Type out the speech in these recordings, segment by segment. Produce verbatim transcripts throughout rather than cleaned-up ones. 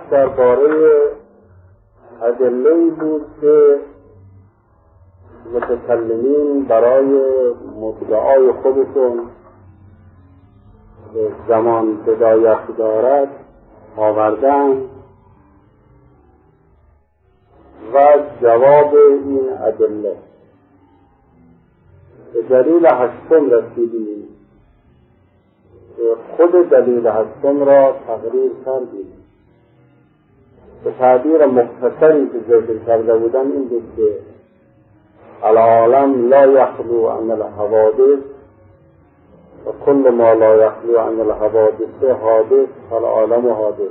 درباره ادله‌ای بود که متکلمین برای مدعای خودشون به زمان بدایت دارد آوردن و جواب این ادله به دلیل هشتم رسیدیم. خود دلیل هشتم را تقریر کردیم. به تعبیر مختصری که ذکر کرده بودن این بود که العالم لا یخلو عن الحوادث و کل ما لا یخلو عن الحوادث حادث فالعالم حادث،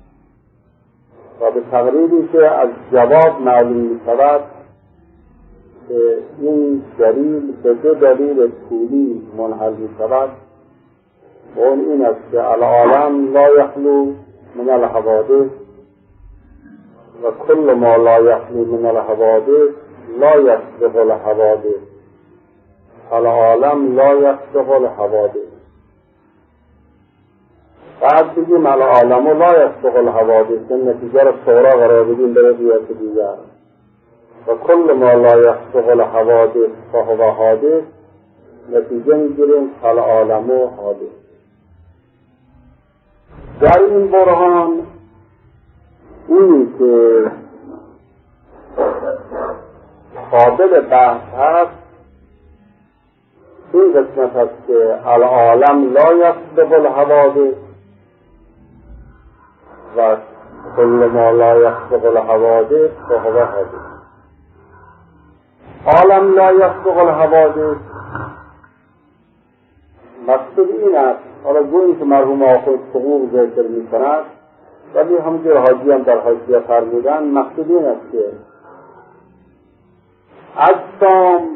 و به تقریری که از جواب معلوم می شود که این دلیل به دو دلیل طولی منحل می شود و اون این است که العالم لا یخلو من الحوادث و کل ما لا یخلو من الحوادث لا یسبق الحوادث العالم لا یسبق الحوادث. بعد بگیم العالم لا یسبق الحوادث، این نتیجه را صورا قرار بدیم به رویت دیگر، و کل ما لا یسبق الحوادث فهو حادث، نتیجه میگیریم العالم حادث. در این برهان اینی که قابل بحث هست این قسمت هست که العالم لا یسبق الحوادث و کل ما لا یسبق الحوادث فهو حادث. عالم لا یسبق الحوادث مقصود این است، حالا گویی که مرحوم آخوند حقوق ذکر می کند ولی همونجور حاجی هم در حاشیه فرمودن، مقصود این است که اجسام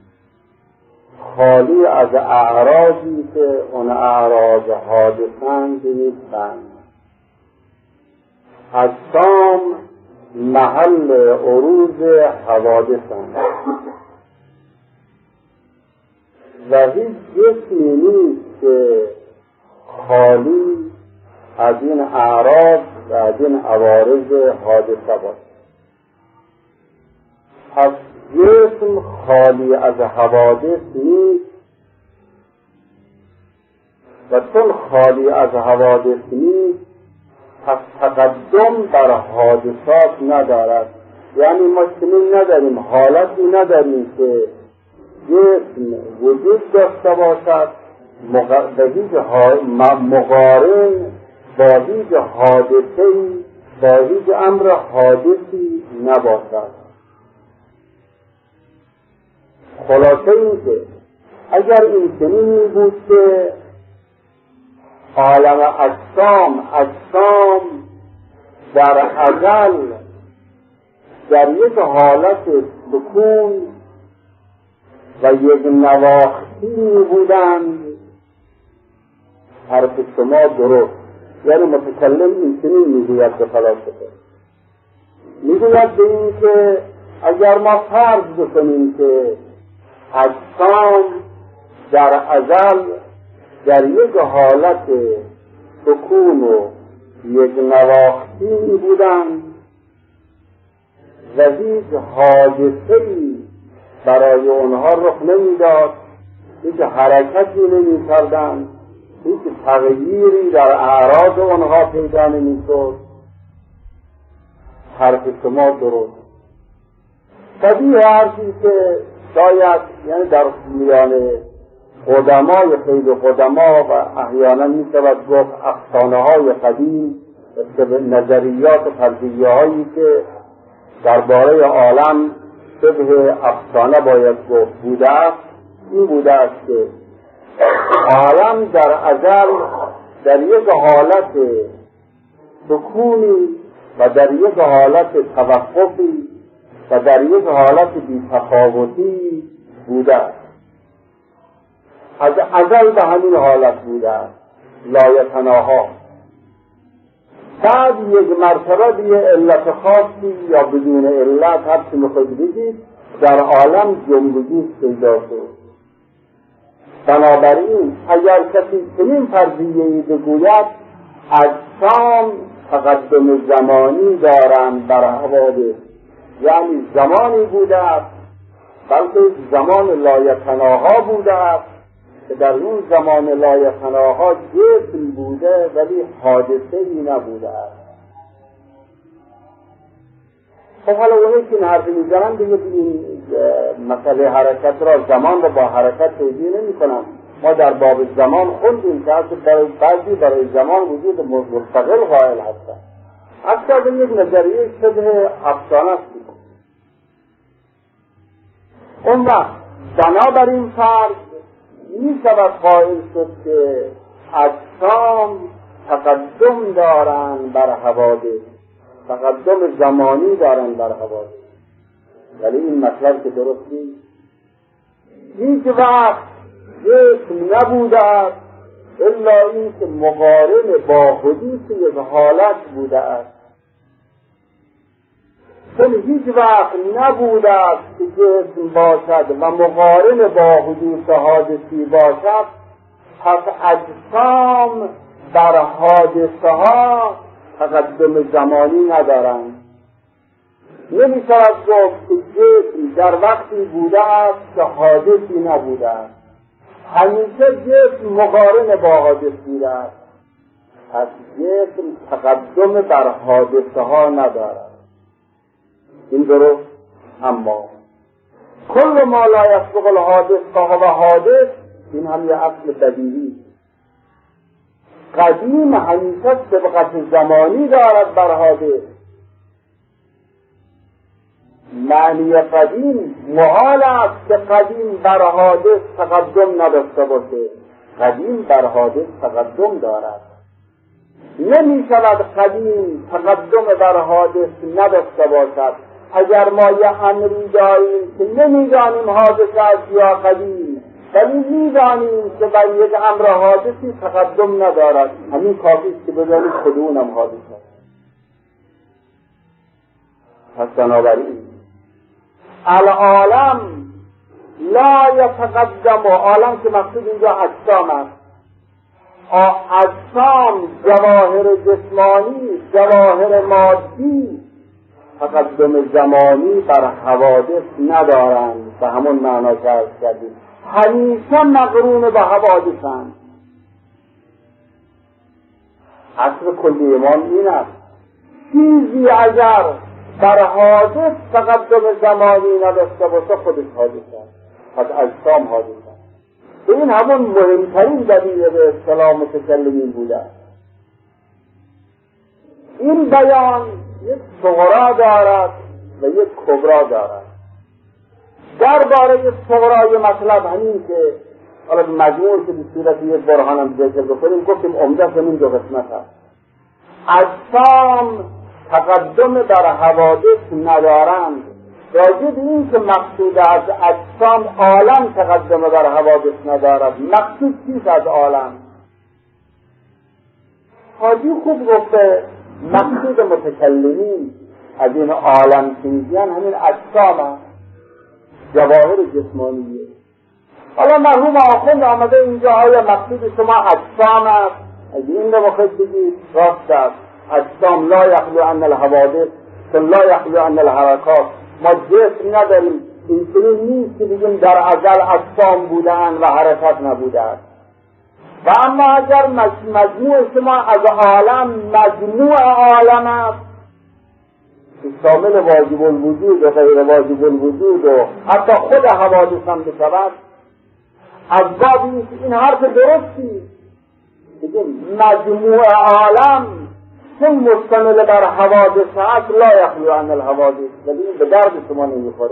خالی از اعراضی که اون اعراض حادثند نیستند. اجسام محل عروض حوادثند و هیچ جسمی نیست که خالی از این اعراض و از این عوارض حادثه باشد. پس جسم خالی از حوادث نیست و چون خالی از حوادث نیست پس تقدم بر حادثات ندارد. یعنی ما چنین نداریم، حالتی نداریم که جسم وجود داشته باشد به هیچ مقارن با هیچ حادثه‌ای با هیچ امر حادثی نباشد. خلاصه این که اگر این چنین بود که عالم اجسام اجسام در ازل در یک حالت سکون و یک نواختی بودند، حرف شما درست. یعنی متکلم این چنین میگوید به فلاسفه، میگوید به این که اگر ما فرض بکنیم که اجسام در ازل در یک حالت سکون و یک نواختی بودند و هیچ حادثه‌ای برای اونها رخ نمیداد، هیچ حرکتی نمی‌کردند، هیچ تغییری در اعراض اونها پیدا نمی‌شد، حرف شما درست. طبیعی حرفی که شاید یعنی در میان قدمای خیلی قدما و احیانا می شود گفت افسانه های قدیم، نظریات فرضیه هایی که درباره عالم شبه افسانه باید گفت بوده است، این بوده است که عالم در ازل در یک حالت سکونی و در یک حالت توقفی و در یک حالت بی‌تفاوتی بوده است. از ازل به همین حالت بوده است، لایتناها. بعد یک مرتبه به یه علت خاصی یا بدون علت هر چی میخواید بگید در عالم جنب و جوش پیدا شد. بنابراین اگر کسی چنین فرضیه‌ای بگوید اجسام تقدم زمانی دارند بر حوادث، یعنی زمانی بوده است، بلکه زمان لایتناها بوده است که در اون زمان لایتناها جسم بوده ولی حادثه ای نبوده است. خب حالا اونی که این حرفی میزنن دیگه این مسئله حرکت را، زمان را با حرکت توجیه نمی کنن. ما در باب زمان خوندیم که برای بعضی برای زمان وجود مستقل قائل هستن. اصلا به یک نظریه شبه افسانه است. اون وقت بنابراین فرض می شود قائل شد که اجسام تقدم دارند بر حوادث، تقدم زمانی دارند بر حوادث، ولی این مطلب که درست نیست. هیچ وقت جسم نبوده است الا این که مقارن با حدوث یک حالت بوده است. چون هیچ وقت نبوده است که جسم باشد و مقارن با حدوث حادثی باشد، پس اجسام بر حادثه ها تقدم زمانی ندارند. نمی شود گفت که جسم در وقتی بوده است که حادثی نبوده است. همیشه جسم مقارن با حادث بوده است، پس جسم تقدم بر حادثه ها ندارد. این درست. اما کل ما لا یسبق الحادث فهو حادث، این هم یه اصل بدیهی. قدیم همیشه سبقت زمانی دارد بر حادث. معنی قدیم محال است که قدیم بر حادث تقدم نداشته باشه. قدیم بر حادث تقدم دارد. نمی شود قدیم تقدم بر حادث نداشته باشد. اگر ما یه امری داریم که نمیدانیم حادث است یا قدیم، ولی میدانیم که بر یک امر حادثی تقدم ندارد، همین کافی است که بدانیم خودمونم حادث است. پس بنابراین العالم لا یتقدم، عالم که مقصود اینجا اجسام است. اجسام جواهر جسمانی، جواهر مادی تقدم زمانی بر حوادث ندارند. به همون معنا که عرض کردیم همیشه مقرون به حوادثند. اصل کلی ایمان این است چیزی اگر بر حادث تقدم زمانی نداشته باشه خودش حادث است، پس اجسام حادث است. این همون مهمترین دلیل به اصطلاح متکلمین بوده. این بیان یک صغرا دارد و یک کبرا دارد. درباره صغرای مطلب همین که حالا مجموع که به صورت یک برهان هم ذکر بکنیم، گفتیم عمده همین دو قسمت هست. اجسام تقدم بر حوادث ندارند. راجع به این که مقصود از اجسام عالم تقدم بر حوادث ندارد، مقصود چیست از عالم؟ حاجی خوب گفته مقصود متکلمین از این عالم که میگن همین اجسام هست، جواهر جسمانیه. حالا مرحوم آخوند آمده اینجا آیا مقصود شما اجسام است؟ اگه این رو بخواید بگید راست است. اجسام لا یخلو عن الحوادث لا یخلو عن الحرکات. ما جسم نداریم، این چنین نیست که بگیم در ازل اجسام بودن و حرکت نبوده است. و اما اگر مجموع شما از عالم مجموع عالم است که شامل واجب الوجود و غیر واجب الوجود و حتی خود حوادث هم بشود، از باب این این حرف درستی بگیم مجموع عالم چون مشتمل بر حوادث هست لا یخلو عن الحوادث، ولی این به درد شما نمیخوره.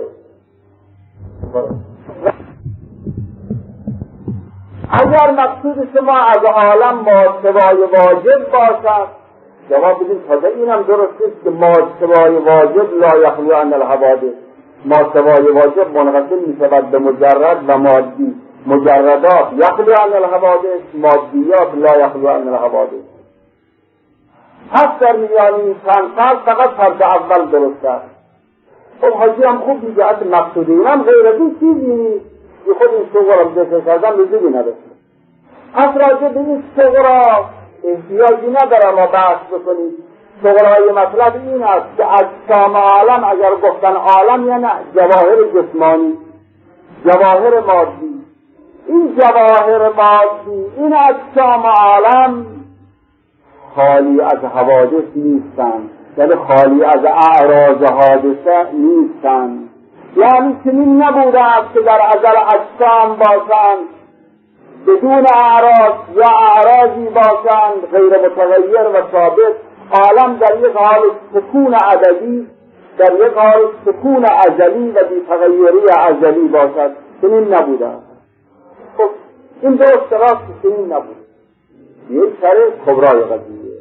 اگر مقصود شما از عالم ماجتبای واجب باشد، جواب بدین تازه اینم درست است که ماجتبای واجب لا یخلو عن الحوادث. ماجتبای واجب منقسم میشود به مجرد و مادی. مجردات یخلو عن الحوادث، مادیات لا یخلو عن الحوادث. پس در میان این چند فرض فقط فرض اول درست است. خب حاجی هم خوب میگه اصل مقصود اینم غیر از این چیزی نیست که خود این صغرا رو ذکر کردن لزومی نداره. پس راجع به این صغرا احتیاجی نداره ما بحث بکنیم صغرای مطلب این است که اجسام عالم اگر گفتن عالم یعنی جواهر جسمانی، جواهر مادی. این جواهر مادی، این اجسام عالم خالی از حوادث نیستند، یعنی خالی از اعراض حادثه نیستند. یعنی چنین نبوده است که در ازل اجسام باشند بدون اعراض یا اعراضی باشند غیر متغیر و ثابت. عالم در یک حال سکون عددی، در یک حال سکون ازلی و بی‌تغیری ازلی باشد. چنین نبوده. خب این درست راست چنین نبوده. یک سر کبرای قضیه.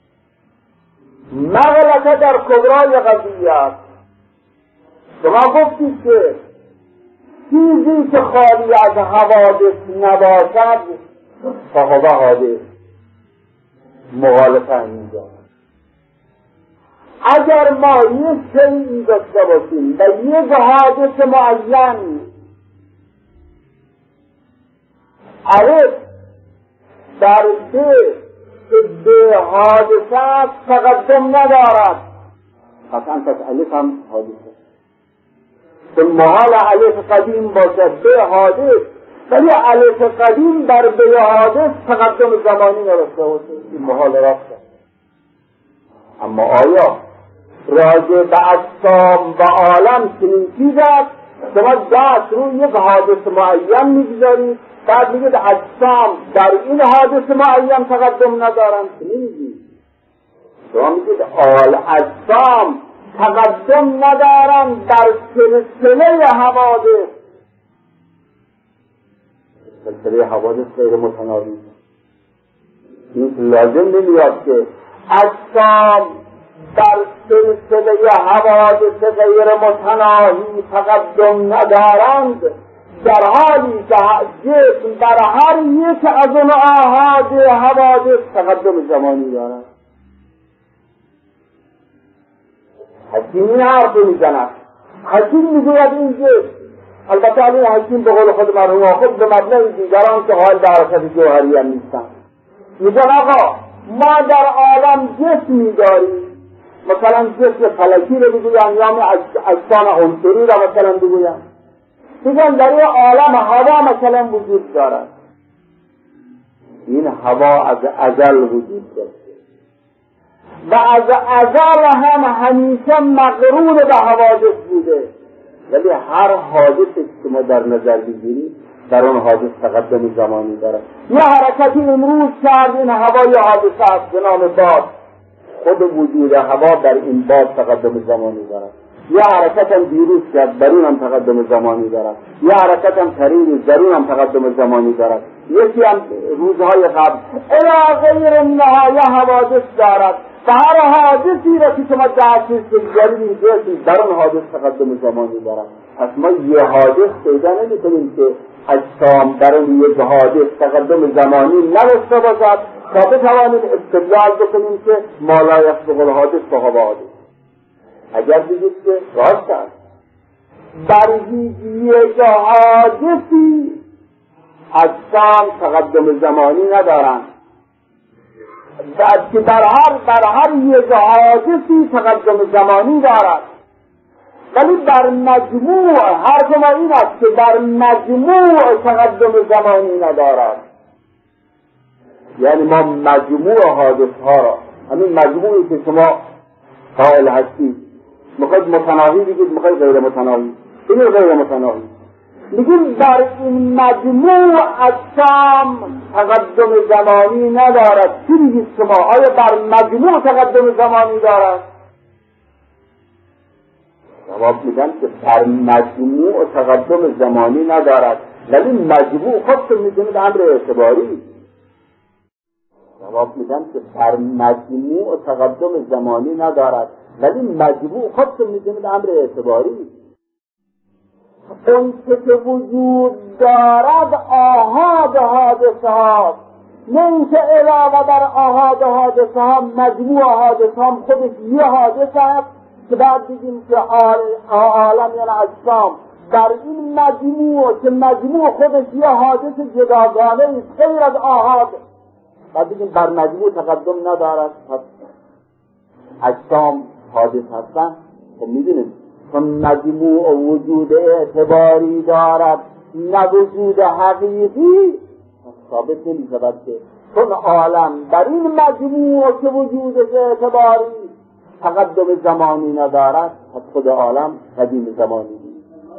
مغلطه در کبرای قضیه است. شما گفتید که چیزی که خالی از حوادث نباشد فهو حادث. مغالطه اینجا. اگر ما یک شیئی داشته باشیم و یک حادث معین الف در به به حادثه تقدم ندارد، قطعا پس الف هم حادثه. چون محال الف قدیم باشد به حادث، ولی الف قدیم در به حادث تقدم زمانی نداشته باشه، این محال رفته. اما آیا راجع به اجسام و عالم چنین چیز است؟ شما دست روی یک حادث معین میگذارید، بعد میگید اجسام در این حادث معین تقدم ندارند. چنین میگید. شما میگید آل اجسام تقدم ندارند در سلسله حوادث. سلسله حوادث غیر متناهی. این لازم نمیاد که اجسام در سلسله حوادث غیر متناهی تقدم ندارند، در حالی که جسم در هر یک از اون آحاد حوادث تقدم زمانی دارد. حکیم این حرف میزند. حکیم میگوید این جسم، البته این حکیم به قول خود مرحوم خود به مبنای دیگران که حال در حرکت جوهری هم نیستن، میگن آقا ما در عالم جسمی داریم، مثلا جسم فلکی رو بگویم یا اجسام عنصری رو مثلا بگویم، میگن در این عالم هوا مثلا وجود دارد. این هوا از ازل وجود داشته و از ازل هم همیشه مقرون به حوادث بوده، ولی هر حادثی که ما در نظر بگیریم در اون حادث تقدم زمانی دارد. یه حرکتی امروز کرد، این هوای حادثه است به نام باد، خود وجود هوا در این باد تقدم زمانی دارد. یه حرکت هم دیروز کرد، در اون هم تقدم زمانی دارد. یه حرکت هم تریز، در اون هم تقدم زمانی دارد. یکی هم روزهای قبل الی غیر نهایه حوادث دارد و هر حادثی را که شما دستش بگذارید اینجاست در اون حادث تقدم زمانی دارد. پس ما یه حادث پیدا نمی کنیم که اجسام در اون یک حادث تقدم زمانی نداشته باشد تا بتوانیم استدلال بکنیم که ما لا یسبق الحادث فهو حادث. اگر بگید که راست است در یک حادثی اجسام تقدم زمانی ندارند، که در هر در هر یک حادثی تقدم زمانی دارد، ولی در مجموع هر ما این است که در مجموع تقدم زمانی ندارد. یعنی ما مجموع حادث ها را، همین مجموعی که شما قائل هستید، میخواید متناهی بگید، میخواید غیر متناهی بگید غیر متناهی، میگیم در این مجموع اجسام تقدم زمانی ندارد. چی میگید شما؟ آیا در مجموع تقدم زمانی دارد؟ جواب میدن که در مجموع تقدم زمانی ندارد، ولی مجموع خودتون میدونید امر اعتباری. جواب میدن که در مجموع تقدم زمانی ندارد، ولی مجموع خودتون میدونید امر اعتباری. اون که وجود دارد آحاد حادثه ها، نه اینکه علاوه بر آحاد حادثه ها مجموع حادثه ها خودش یه حادثه است که بعد بگیم که عالم یعنی اجسام در این مجموع که مجموع خودش یه حادث جداگانه است غیر از آحاد، بعد بگیم بر مجموع تقدم ندارد. اجسام حادث هستن. خب میدونیم چون مجموع وجود اعتباری دارد نه وجود حقیقی ثابت نمی‌شود که چون عالم بر این مجموع که وجودش اعتباری تقدم زمانی ندارد پس خود عالم قدیم زمانی نیست.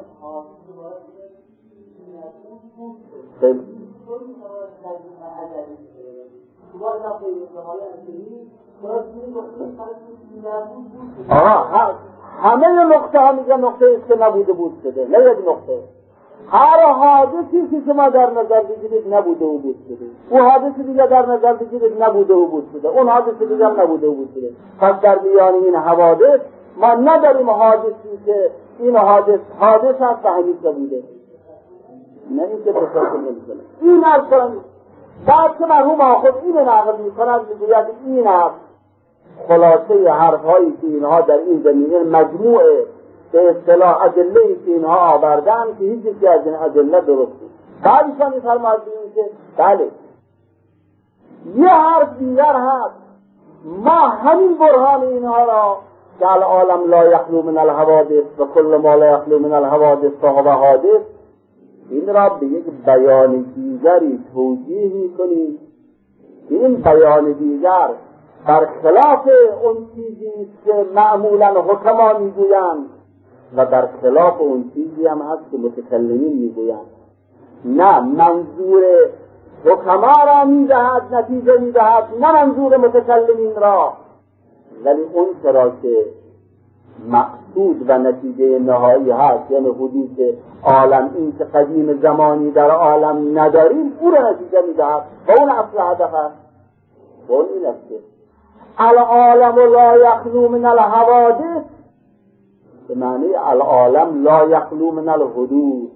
آها همه نقطه ها میگه نقطه است که نبوده بود شده، نه یک نقطه. هر حادثی که شما در نظر بگیرید نبوده و بود شده، اون حادثی دیگه در نظر بگیرید نبوده و بود شده، اون حادثی دیگه نبوده و بود شده. پس در میان این حوادث ما نداریم حادثی که این حادث حادث هست و همیشه بوده، نه این که تصادف نمی‌کنه. این اصلا بعد که مرحوم آخر اینو نقل می‌کند میگوید این است خلاصه حرف‌هایی که اینها در این زمینه مجموعه به اصطلاح ادله‌ای که اینها آوردن که هیچ یکی از این ادله درست نیست. بعدشان می‌فرماید که بله یه حرف دیگر هست، ما همین برهان اینها را که العالم لا یخلو من الحوادث و کل ما لا یخلو من الحوادث فهو حادث، این را به یک بیان دیگری توجیه می‌کنیم. این بیان دیگر برخلاف اون چیزی که معمولا حکما میگویند و برخلاف اون چیزی هم هست که متکلمین میگویند. نه منظور حکما را میدهد نتیجه میدهد، نه منظور متکلمین را، ولی اون چرا که مقصود و نتیجه نهایی هست یعنی حدوث عالم، این که قدیم زمانی در عالم نداریم او را نتیجه میدهد و اون اصل هدف هست. و اون این است که العالم لا یخلو من الحوادث به معنی العالم لا یخلو من الحدوث،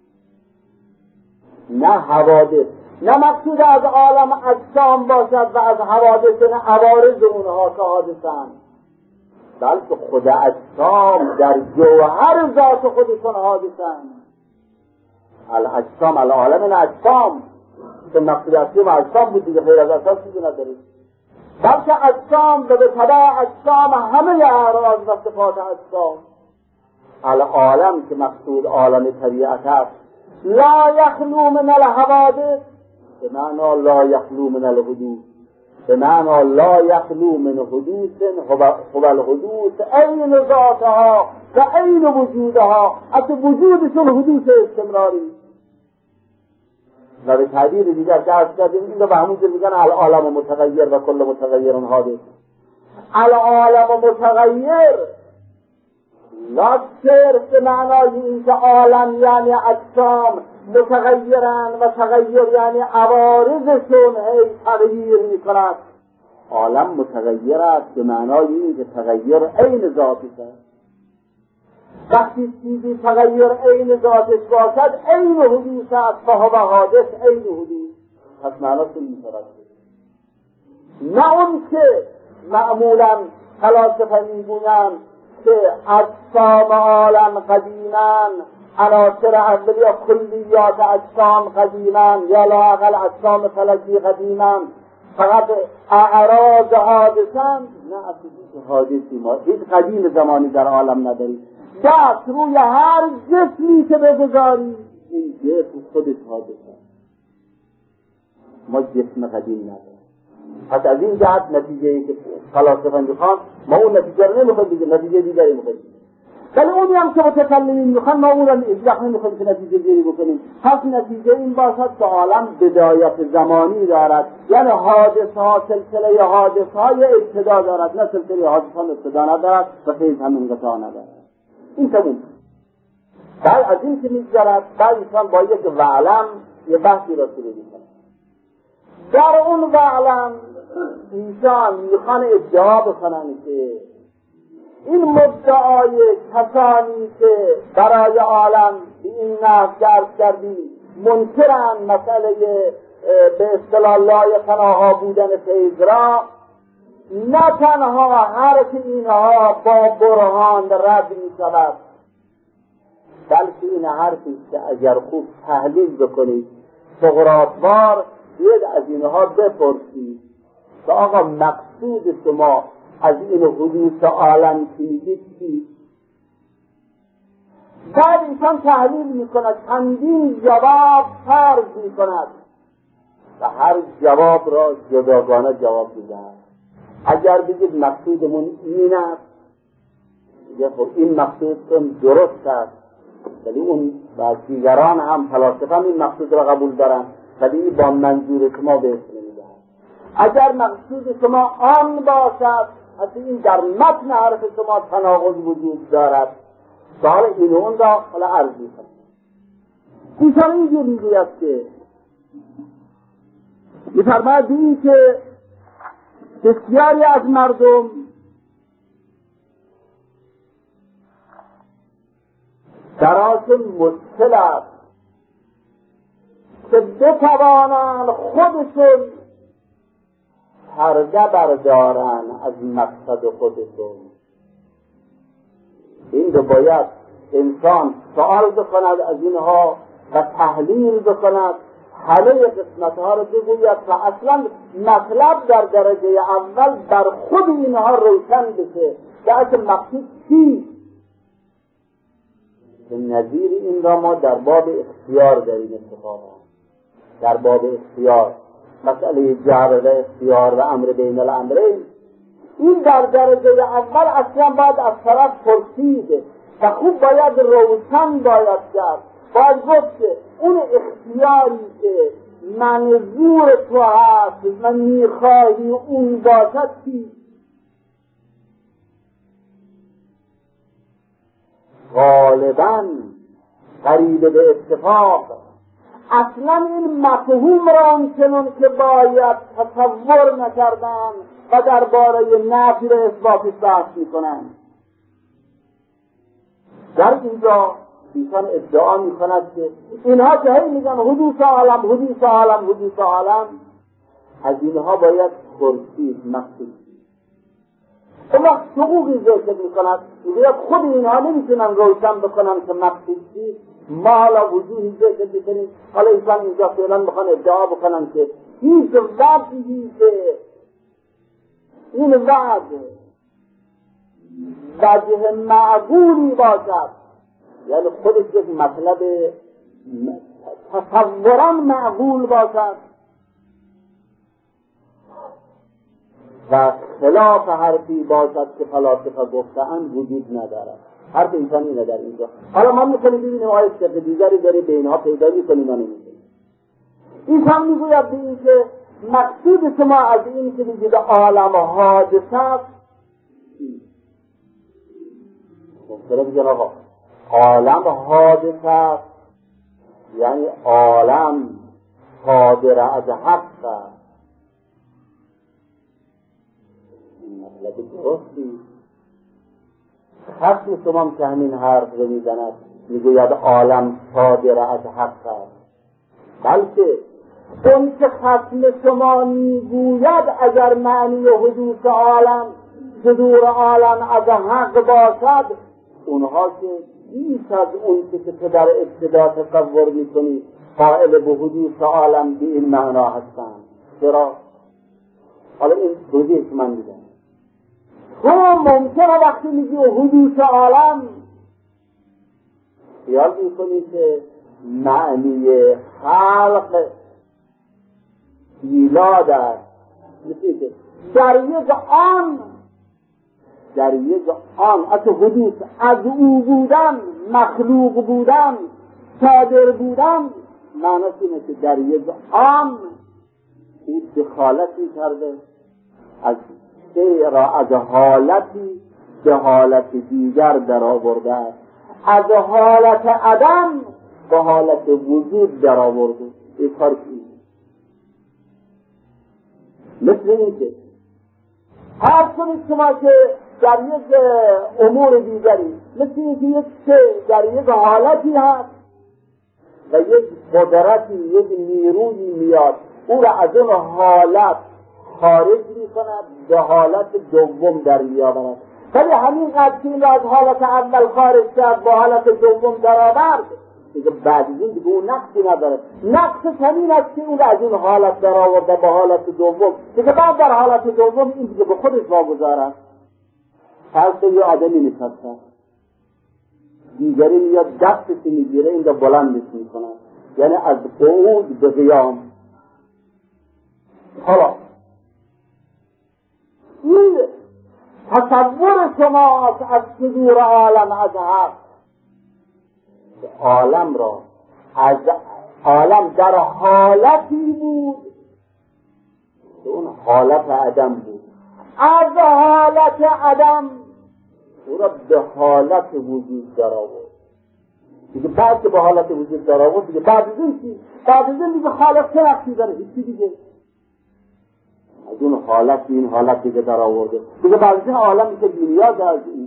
نه حوادث. نه مقصود از عالم اجسام باشد و از حوادث نه عوارض اونها که حادثند، بلکه خود اجسام در جوهر ذات خودشون حادثند. الاجسام العالم الاجسام که مقصود اصلی اجسام بود دیگه، غیر از اجسام چیزی نداریم، بلکه اجسام و به تبع اجسام همه اعراض و صفات اجسام. العالم که مقصود عالم طبیعت است لا یخلو من الحوادث به معنی لا یخلو من الحدوث، به معنی لا یخلو من حدوث هو الحدوث عین ذاتها و عین وجودها، اصل وجودشون حدوث استمراری. و به تعبیر دیگر که از کردیم این رو به همون جور میگن العالم متغیر و کل متغیر حادث. العالم متغیر لا صرف به معنای این که عالم یعنی اجسام متغیرن و تغییر یعنی عوارضشون هی تغییر میکنند. عالم متغیر است به معنای این که تغییر عین ذاتش است. وقتی چیزی تغییر عین ذاتش باشد عین حدوث است، فهو حادث عین حدوث. پس معناش این میشود نه اون که معمولا فلاسفه میگویند که اجسام عالم قدیمن، عناصر اولیه یا کلیات اجسام قدیمن، یا لااقل اجسام فلکی قدیمن، فقط اعراض حادثن. نه اصلی حادثی ما هیچ قدیم زمانی در عالم نداریم. دست روی هر جسمی که بگذاری این جسم خودش حادثه، ما جسم قدیم نداریم. پس از این جهت نتیجه‌ای که فلاسفه میخوان ما اون نتیجه رو نمیخوایم بگیم، نتیجه دیگری میخوایم. ولی اونی هم که متکلمین میخوان ما اون رو اجلاق نمیخوایم که نتیجه گیری بکنیم. پس نتیجه این باشد که عالم بدایت زمانی دارد، یعنی حادث ها سلسله حادث های ابتدا دارد، نه سلسله حادث ها ابتدا ندارد و فیض هم انقطاع ندارد. این تموم. بعد از این که میگذرد بعد انسان با یک وعلم یه بحثی را شروع میکنه. در اون وعلم انسان میخوان ادعا بکنن که این مدعای کسانی که برای عالم به این نحو درس کردیم منکرن مسئله به اصطلاح لای فناها بودن فیض را، نه تنها حرف اینها با برهان رد می شود، بلکه این حرفی که اگر خوب تحلیل بکنید سقراطوار باید از اینها بپرسید که آقا مقصود شما از این حدوث عالم که میگید چی؟ بعد انسان تحلیل میکند، چندین جواب فرض میکند و هر جواب را جداگانه جواب میدهد. اگر بگید مقصودمون این است، میگه خب این مقصودتون درست است، ولی اون و دیگران هم فلاسفه هم این مقصود را قبول دارن، ولی با منظور شما بهش نمیدهد. اگر مقصود شما آن باشد، حتی این در متن حرف شما تناقض وجود دارد، سوال این اون را حالا عرض می‌کنم. ایشان اینجور میگوید که می‌فرماید این که بسیاری از مردم دراشون مشکل است که بتوانند خودشون پرده بردارن از مقصد خودشون. این رو باید انسان سوال بکند از اینها و تحلیل بکند، همه قسمتها رو بگوید و اصلا مطلب در درجه اول در خود اینها روشن بشه که اصلا مقصود چی. نظیر این را ما در باب اختیار داریم اتفاقا، در باب اختیار مسئله جبر و اختیار و امر بین الامرین، این در درجه اول اصلا باید از طرف پرسیده و خوب باید روشن باید کرد. باید گفت که اون اختیاری که منظور تو هست و میخواهی اون باشد چی؟ غالباً قریب به اتفاق اصلا این مفهوم را آنچنان که باید تصور نکردن و درباره نفی را اثباتش بحث میکنند. در اینجا ایشان ادعا میکند که اینها که هی میگن حدوث عالم حدوث عالم حدوث عالم، از اینها باید پرسید مقصود. اون وقت حقوقی ذکر میکند، میگوید خود اینها نمیتونن روشن بکنن که مقصود چیست، ما حالا وجوهی ذکر بکنیم. حالا ایشان اینجا فعلا میخوان ادعا بکنن که هیچ وجهی که این وجه وجه معقولی باشد، یعنی خودش یک مطلب تصورا معقول باشد و خلاف حرفی باشد که فلاسفه گفته‌اند وجود ندارد. حرف انسان اینه در اینجا. حالا ما می‌خوایم ببینیم آیا شک دیگری داره به اینها پیدا می‌کنیم یا نمی‌کنیم. اینها میگوید به این که مقصود شما از این که میگید عالم حادث است، ممکنه بگن آقا عالم حادث است یعنی عالم صادر از حق است. این مطلب درستی. خصم شما که همین حرف رو میزند میگوید عالم صادر از حق است، بلکه اون که خصم شما میگوید اگر معنی حدوث عالم صدور عالم از حق باشد، اونها که بیش از اون که تو در ابتدا تصور میکنی قائل به حدوث عالم به این معنا هستند. چرا؟ حالا این توضیح که من میدم. تو ممکنه وقتی میگی حدوث عالم خیال میکنی که معنی خلق ایلاد است، مثل که در یک آن در یک آن از حدوث از او بودن، مخلوق بودن، صادر بودن، معنیش اینه که در یک آن او دخالتی کرده از شیء را از حالتی به حالت دیگر در آورده است، از حالت عدم به حالت وجود در آورده. این کار کنید مثل این که هر کنید شما که در یک امور دیگری، مثل این که یک شیء در یک حالتی هست و یک قدرتی، یک نیروی میاد او را از اون حالت خارج می کند به حالت دوم در می آورد، ولی همین قدر این را از حالت اول خارج کرد به حالت دوم در آورد، دیگه بعد از این دیگه اون نقصی نداره. نقص همین است که اون را از این حالت در آورده به حالت دوم، دیگه بعد در حالت دوم این دیگه به خودش واگذار است. فرض یه آدمی نشسته، دیگری میاد دستش میگیره، اینجا بلندش میکنه، یعنی از قعود به قیام. حالا این تصور شماست از صدور عالم از حق. عالم را از عالم در حالتی بود که اون حالت عدم بود، از حالت عدم او را به حالت وجود در آورد. دیگه بعد که به حالت وجود در آورد دیگه بعد از این چی؟ بعد از این دیگه خالق چه نقشی داره؟ هیچی دیگه. از اون حالت این حالت دیگه در آورده دیگه بعد از این عالمی که نیاز از این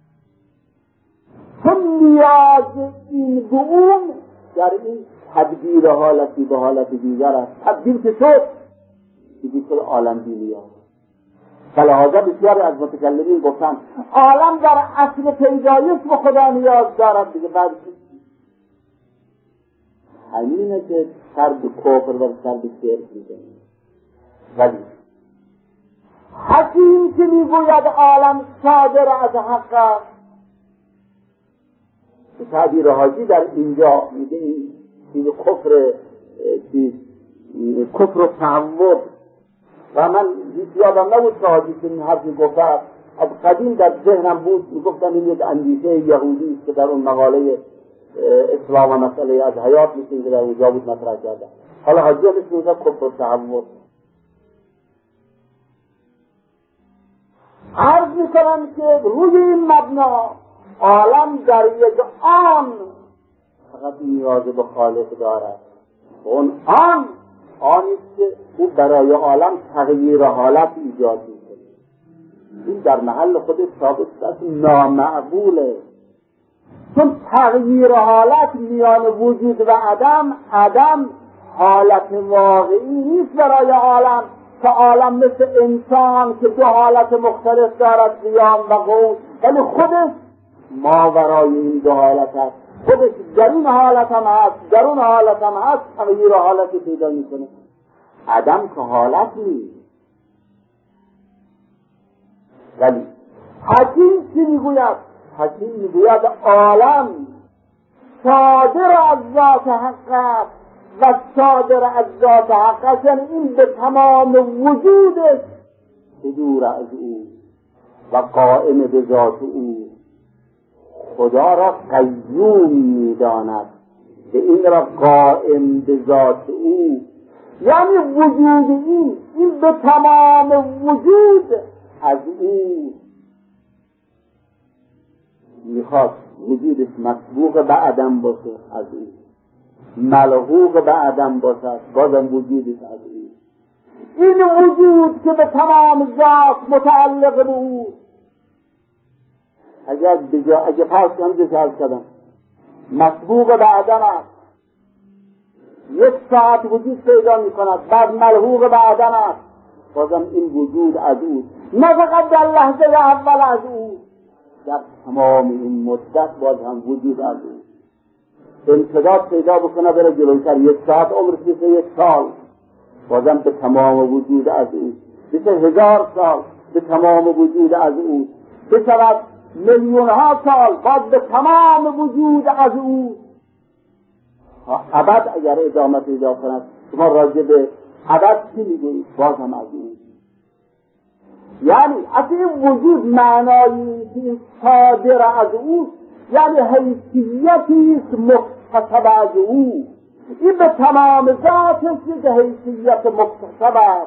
چون نیاز این به اون در این تبدیل حالتی به حالت دیگر است. تبدیل که شد دیگه کل عالم بی نیاز. فلحاظه بسیاری از متکلمین گفتن عالم در اصل پیدایش به خدا نیاز دارد دیگه. بعد همینه که سر به کفر و سر به شرک میزنه. ولی حکیم که میگوید عالم صادر از حق است، تعبیر حاجی در اینجا میگه این چیز کفر چیز کفر و تعوض و من هیچ یادم نبود که حاجی که این حرف میگفت، از قدیم در ذهنم بود، میگفتم این یک اندیشه یهودی است که در اون مقاله اسلام و مسئله از حیات میشه که در اونجا بود مطرح کرده. حالا حاجی هم میگه کفر و تعوض. عرض میکنم که روی این مبنا عالم در یک آن فقط نیاز به خالق دارد. اون آن آنیست که او برای عالم تغییر حالت ایجاد میکنه. این در محل خودش ثابت است نامعقوله، چون تغییر حالت میان وجود و عدم، عدم حالت واقعی نیست برای عالم که عالم مثل انسان که دو حالت مختلف دارد، قیام و قعود، ولی خودش ماورای این دو حالت هست، خودش در این حالت هم هست در اون حالت هم هست، تغییر حالت پیدا میکنه. عدم که حالت نیست. ولی حکیم چی میگوید؟ حکیم میگوید عالم صادر از ذات حق است و صادر از ذات حق است، یعنی این به تمام وجودش صدور از او و قائم به ذات او. خدا را قیوم میداند که این را قائم به ذات او، یعنی وجود این این به تمام وجود از او. میخواد وجودش مسبوق به عدم باشه از او، ملحوق به عدم باشه بازم وجودش از او. این وجود که به تمام ذات متعلق به او، اگر بجا اگه فرض کنم جزال کردم مسبوق به عدم است، یک ساعت وجود پیدا می کند بعد ملحوق به عدم است، بازم این وجود از او، نه فقط در لحظه اول از او، در تمام این مدت باز هم وجود از او. امتداد پیدا بکنه بره جلوتر، یک ساعت عمر میشه یک سال، بازم به تمام وجود از او. بشه هزار سال به تمام وجود از او. بشود میلیون ها سال باز به تمام وجود از او. ابد اگر ادامه پیدا کند، شما راجع به ابد چی میگویید؟ باز هم از او. یعنی از این وجود معنایی که صادر از او، یعنی حیثیتی است مکتسب از او. این به تمام ذاتش یک حیثیت مکتسب است.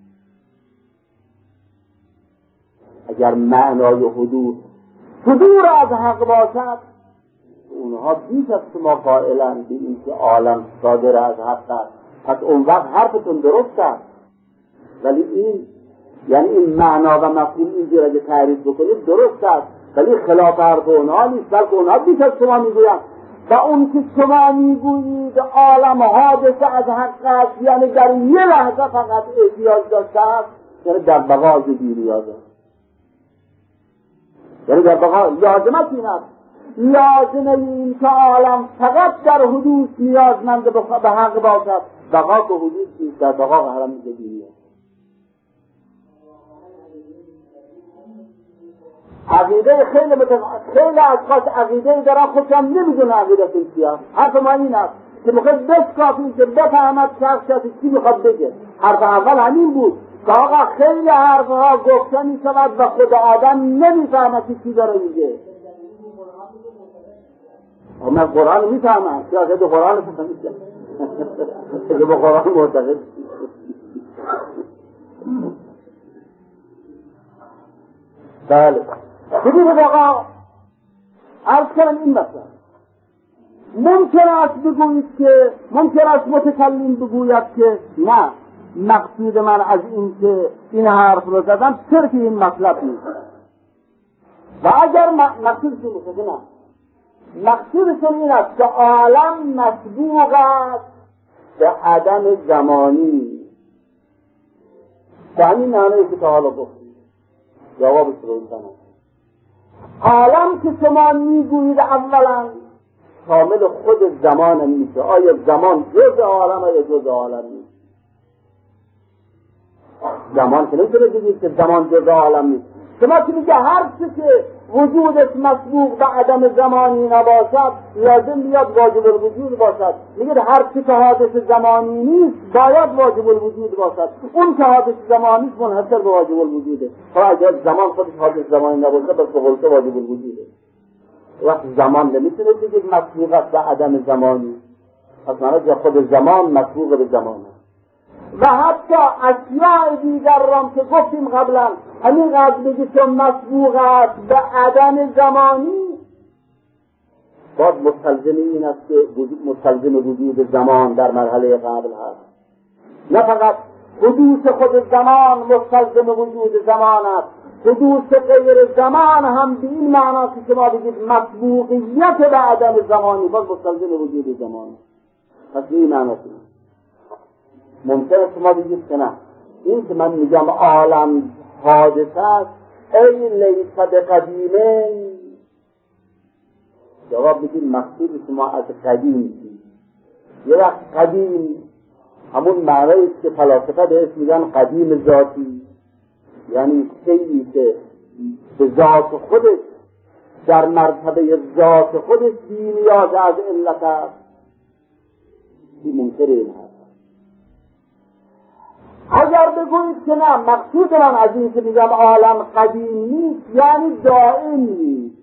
اگر معنای حدود صدور از حق باشد، اونها بیش از شما قائلند به این که عالم صادر از حق است، پس اون وقت حرفتون درست است. ولی این یعنی این معنا و مفهوم اینجور اگه تعریف بکنید درست است، ولی خلاف حرف اونها نیست، بلکه اونها بیش از شما میگویند. و اون که شما میگویید عالم حادثه از حق است، یعنی در یه لحظه فقط احتیاج داشته است، یعنی در بقا بی نیاز است. یعنی در بقا لازمت این است، لازمه این که عالم فقط در حدوث نیازمند به حق باشد. بقا که حدوث نیست، در بقا قهرم میشه بی نیاز. عقیده خیلی متفاوت، خیلی اشخاص عقیده دارن خودشون نمیدونن عقیدهشون چیه. حرف ما این است که میخواد بشکافیم که بفهمد شخص چی میخواد بگه. حرف اول همین بود که آقا خیلی حرفها گفته میشود و خود آدم نمیفهمد چی داره میگه. من قرآن میفهمم، شاید به قرآن میفهمم که به قرآن معتقد. بله ببینید آقا، عرض کردم این مثلا ممکن است بگویید که ممکن است متکلم بگوید که نه، مقصود من از این که این حرف رو زدم صرف این مطلب نیست. و اگر مقصودشون باشه نه، مقصودشون این است که عالم مسبوق است به عدم زمانی. به همین معنی که تا حالا گفتیم جوابش رو میدم. عالم که شما میگویید اولا شامل خود زمان نیست. آیا زمان جز عالم یا جز عالم نیست؟ زمان که نمیتونه بگید که زمان جز عالم نیست. شما که میگه هر چی که وجودش مسبوق به عدم زمانی نباشد لازم بیاد واجب الوجود باشد. میگه هر چی که حادث زمانی نیست باید واجب الوجود باشد. اون که حادث زمانی است منحصر به واجب الوجوده. اگر زمان خودش حادث زمانی نباشه بس به قولت واجب الوجوده. وقت زمان نمیتونه بگید مسبوق است به عدم زمانی، پس معنی خود زمان مسبوق به زمان است. و حتی اشیاء دیگر را که گفتیم قبلا همین قدر بگید که مسبوق است به عدم زمانی، باز مستلزم این است که مستلزم وجود زمان در مرحله قبل هست. نه فقط حدوث خود زمان مستلزم وجود زمان است، حدوث غیر زمان هم به این معنا که شما بگید مسبوقیت به عدم زمانی باز مستلزم وجود زمان است. پس این معنا است. ممکن است شما بگید که نه، این که من میگم عالم حادث است ای لیس بقدیمه، جواب بگید مقصود شما از قدیم چیست؟ یه وقت قدیم همون معنی است که فلاسفه بهش میگن قدیم ذاتی، یعنی شیئی که به ذات خودش در مرتبه ذات خودش بی نیاز از علت است. این منکر این هست. اگر بگویید که نه، مقصود من از این که میگم عالم قدیم نیست یعنی دائم نیست،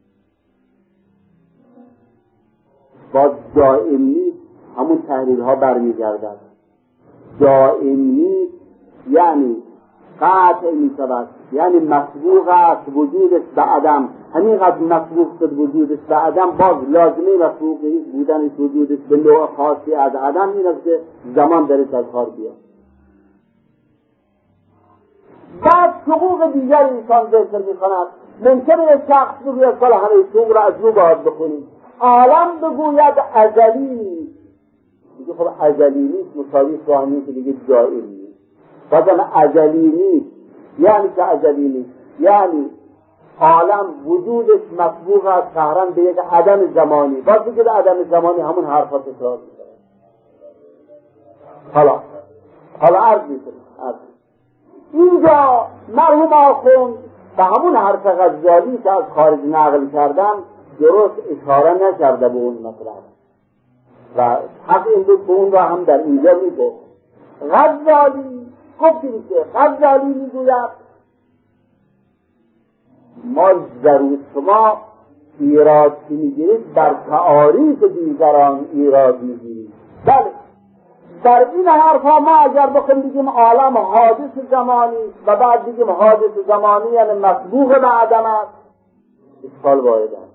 باز دائم نیست همون تحلیل ها برمیگردد. دائم نیست یعنی قطع میشود، یعنی مسبوق است وجودش به عدم. همینقدر مسبوق شد وجودش به عدم، باز لازمه مسبوق بودن وجودش به نوع خاصی از عدم این است که زمان درش از کار بیاد. بعد حقوق دیگر انسان ذکر می‌کند. ممکنه یک شخص بگوید سال همه حقوق را از رو باید بخونیم. عالم بگوید ازلی نیست، میگه خب ازلی نیست مساوی فاهمی که دیگه دائم نیست. بازم ازلی نیست یعنی که ازلی نیست یعنی عالم وجودش مسبوق است قهرن به یک عدم زمانی. باز بگید عدم زمانی همون حرفا تکرار می‌کنه. حالا حالا عرض می‌کنم اینجا مرحوم آخوند به همون حرف غزالی که از خارج نقل کردم درست اشاره نکرده به اون مطلب و حق این بود که اون را هم در اینجا میگه. غزالی گفتیم که غزالی میگوید ما ضرور شما ایراد که میگیرید بر تعاریف دیگران ایراد میگیرید. بله در این حرف ها ما اگر بخوایم بگیم عالم حادث زمانی و بعد بگیم حادث زمانی یعنی مسبوق به عدم است، اشکال وارد است.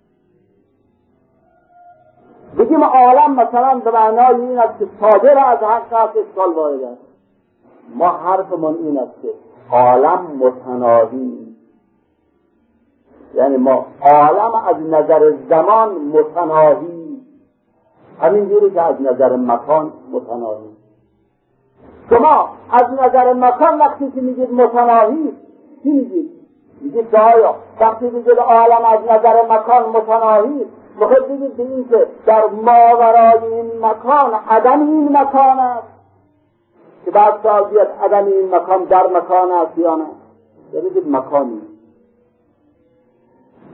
بگیم عالم مثلا به معنای این است که صادر از حق است، اشکال وارد است. ما حرفمون این است که عالم متناهی، یعنی ما عالم از نظر زمان متناهی، همین جوری که از نظر مکان متناهی. شما از نظر مکان وقتی که میگید متناهی چی میگید؟ میگید که آیا وقتی میگید عالم از نظر مکان متناهی بخواید بگید به این که در ماورای این مکان عدم این مکان است که بعد سال بیاد عدم این مکان در مکان است یا نه؟ یا بگید مکانی.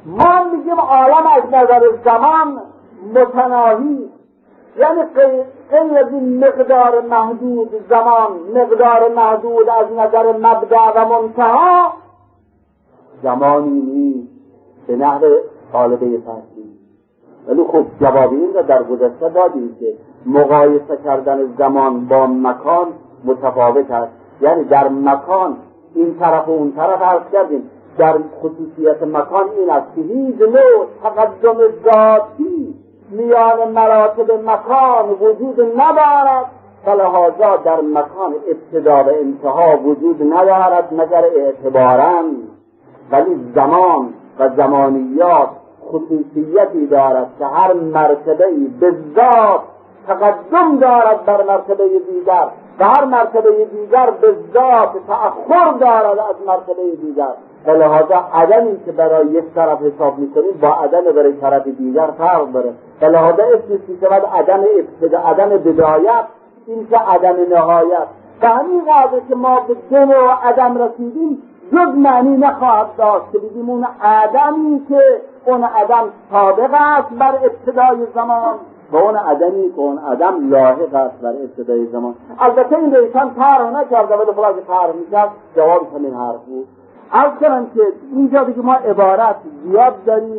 ما میگیم عالم از نظر زمان متناهی، یعنی غیر از این مقدار محدود زمان، مقدار محدود از نظر مبدأ و منتها، زمانی نیست به نحو طالبه تحصیل. ولی خب جواب این را در گذشته دادیم که مقایسه کردن زمان با مکان متفاوت است. یعنی در مکان این طرف و اون طرف عرض کردیم، در خصوصیت مکان این است که هیچ نوع تقدم ذاتی میان مراتب مکان وجود ندارد، فلهذا در مکان ابتدا و انتها وجود ندارد مگر اعتباراً. ولی زمان و زمانیات خصوصیتی دارد که هر مرتبه‌ای به ذات تقدم دارد بر مرتبه دیگر و هر مرتبه دیگر به ذات تأخر دارد از مرتبه دیگر. لهذا عدمی که برای یک طرف حساب میکنیم با عدم برای طرف دیگر فرق داره. لهذا اسمش میشود عدم ابتدا، عدم بدایت، این که عدم نهایت. و همین قدر که ما به دو نوع عدم رسیدیم جز معنی نخواهد داشت که بگیم اون عدمی که اون عدم سابق است بر ابتدای زمان و اون عدمی که اون عدم لاحق است بر ابتدای زمان. البته این ریشان طرح نکرده، ولی خب اگه طرح میکرد جوابش همین حرف بود. از کنم که اینجا دیگه ما عبارت زیاد داریم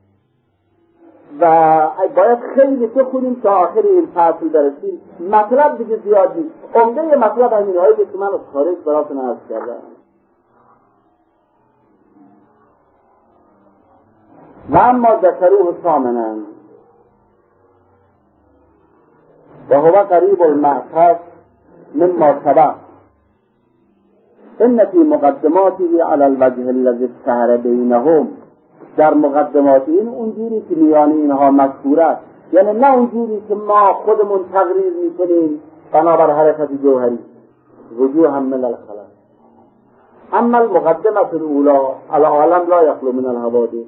و باید خیلی بخونیم تا آخر این فصل برسیم. مطلب دیگه زیاد نیست. عمده مطلب همین هایی که من از خارج براتون عرض کردم. و اما ذکروه ثامنا و هو قریب المعتاد مما سبق ان فی مقدماته علی الوجه الذی اشتهر بینهم. در مقدمات این اونجوری که میان اینها مذکور است، یعنی نه اونجوری که ما خودمون تقریر میکنیم بنابر حرکت جوهری وجوها من الخلق. اما المقدمه الاولى العالم لا یخلو من الحوادث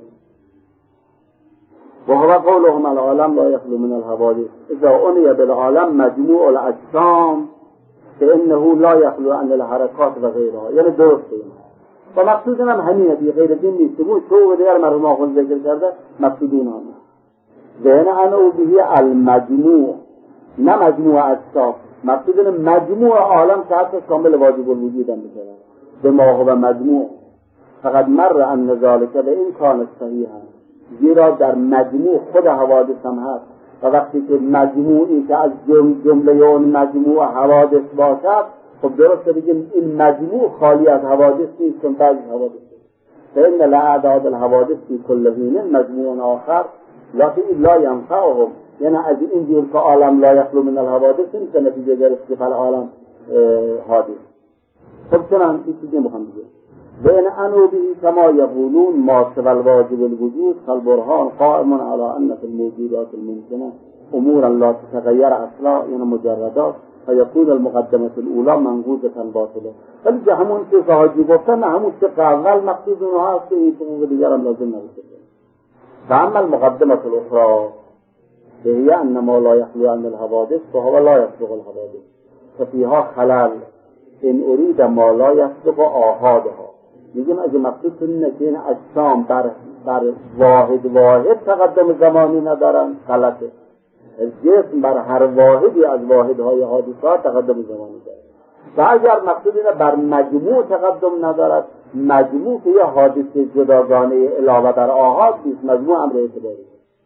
و هو قولهم العالم لا یخلو من الحوادث اذا عنی بالعالم مجموع الاجسام فانه لا یخلو عن الحرکات و غیرها. یعنی درسته و مقصود هم همینه دیگه، غیر دین نیست. اون شو دیگر مرحوم آخوند ذکر کرده مقصود این هم ذهن انو بهی المجموع، نه مجموع اجسام. مقصود اینه مجموع عالم که حتی کامل واجب الوجود هم بکنه به ما هو مجموع. فقط مر ان ذالک و این کان صحیح هم، زیرا در مجموع خود حوادث هم هست و وقتی که مجموعی که از جمله اون مجموع حوادث باشد، خب درسته بگیم این مجموع خالی از حوادث نیست، چون بعضی حوادث فإن لأعداد الحوادث في كل حين مجموع آخر لكن لا ينفعهم. یعنی از این جور که عالم لا یخلو من الحوادث نیست نتیجه گرفت که فالعالم حادث. خب چنان این چیزی مخوام بگیم بین انو بهی کما یقولون ما سوى الواجب الوجود فالبرهان قائم على ان في الموجودات الممکنه امورا لا تتغیر اصلا، یعنی مجردات فیکون المقدمه الاولى منقوضه باطله. ولی که همون که صحابی گفتن همون که اول مقصود اونها هست که این حقوق دیگر هم لازم نباشه. و اما المقدمه الاخرى هي ان ما لا يخلو عن الحوادث فهو لا يسبق الحوادث ففيها خلل ان اريد ما لا يسبق آحادها. میگیم اگه مقصود اینه که این اجسام بر, بر واحد واحد تقدم زمانی ندارن غلطه. جسم بر هر واحدی از واحدهای حادثات تقدم زمانی داره. و اگر مقصود اینه بر مجموع تقدم ندارد، مجموع که یه حادثه جداگانه علاوه بر آحاد نیست، مجموع امر اعتباری.